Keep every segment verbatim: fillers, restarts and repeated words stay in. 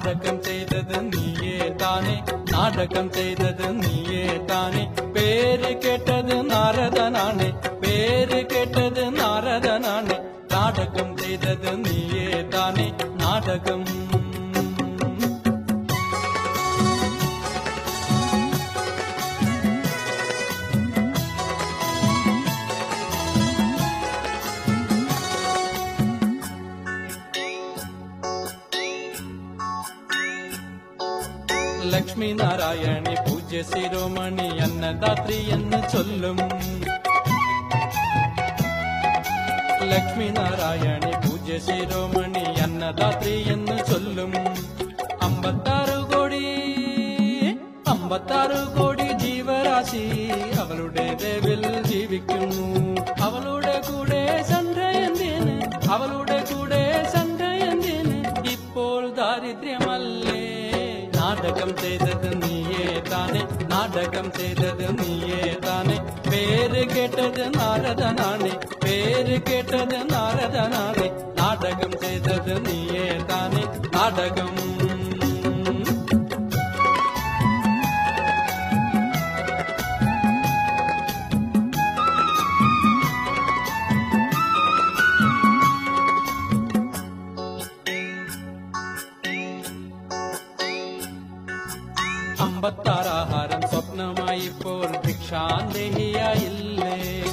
നാടകം ചെയ്തത് നീയേ താനെ, നാടകം ചെയ്തത് നീയേ താനെ. പേര് കേട്ടത് നാരദനാണ്, പേര് കേട്ടത് നാരദനാണ്. നാടകം ചെയ്തത് നീയേ താനെ, നാടകം. ലക്ഷ്മി നാരായണി പൂജ്യ ശിരോമണി അന്നദാത്രി എന്ന് ചൊല്ലും. ലക്ഷ്മി നാരായണി പൂജ്യ ശിരോമണി അന്നദാത്രി എന്ന് ചൊല്ലും. അമ്പത്താറ് കോടി അമ്പത്താറ് കോടി ജീവരാശി അവളുടെ ദേവിൽ ജീവിക്കുന്നു. അവളുടെ കൂടെ സൺഡയന്തിന്, അവളുടെ കൂടെ സൺഡയന്തിന് ഇപ്പോൾ ദാരിദ്ര്യമല്ലേ. നാടകം ചെയ്തത് നീയേ താനെ, നാടകം ചെയ്തത് നീയേ താനെ. പേര് കേട്ടത് നാരദനാണ്, പേര് കേട്ടത് നാരദനാണ്. നാടകം ചെയ്തത് നീയേ താനെ, നാടകം. അമ്പത്താറാഹാരം സ്വപ്നമായി ഇപ്പോൾ ഭിക്ഷാന്തേഹിയായില്ലേ.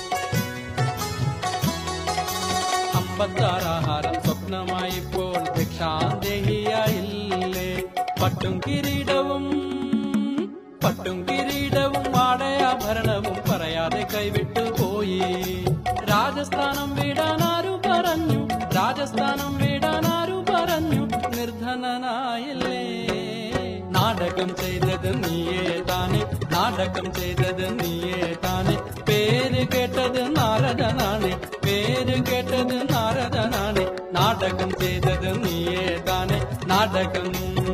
അമ്പത്താറാഹാരം സ്വപ്നമായി ഇപ്പോൾ ഭിക്ഷാന്തേഹിയായില്ലേ. പട്ടും കിരീടവും പട്ടും കിരീടവും വാടയാഭരണവും പറയാതെ കൈവിട്ടു പോയി. രാജസ്ഥാനം വീടാനാരു പറഞ്ഞു, രാജസ്ഥാനം വീടാനാരു പറഞ്ഞു. നിർധനനായില്ലേ. നാടകം ചെയ്തത് നീയേ താനെ, നാടകം ചെയ്തത് നീയേ താനെ. പേര് കേട്ടത് നാരദനാണ്, പേര് കേട്ടത് നാരദനാണ്. നാടകം ചെയ്തത് നീയേ താനെ, നാടകം.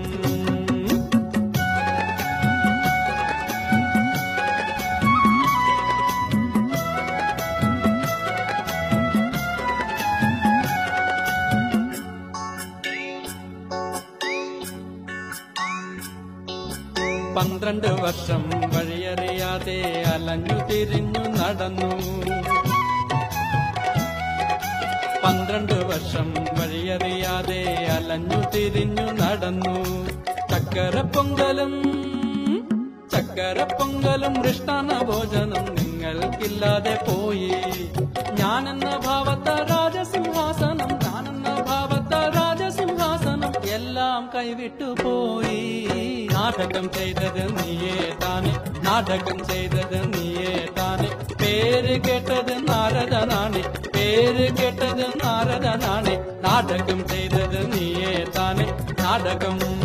പന്ത്രണ്ട് വർഷം വഴിയറിയാതെ അലഞ്ഞു തിരിഞ്ഞു നടന്നു. പന്ത്രണ്ട് വർഷം വഴിയറിയാതെ അലഞ്ഞു തിരിഞ്ഞു നടന്നു. ചക്കരപ്പൊങ്കലും ചക്കരപ്പൊങ്കലും മൃഷ്ടാന്ന ഭോജനം നിങ്ങൾക്കില്ലാതെ പോയി. ഞാനെന്ന ഭാവത്ത രാജസിംഹാസനം, ഞാനെന്ന ഭാവത്ത രാജസിംഹാസനം എല്ലാം കൈവിട്ടു പോയി. നാടകം ചെയ്തത് നീയേ താനെ, നാടകം ചെയ്തത് നീയേ താനെ. പേര് കേട്ടത് നാരദനാണ്, പേര് കേട്ടത് നാരദനാണ്. നാടകം ചെയ്തത് നീയേ താനെ, നാടകം.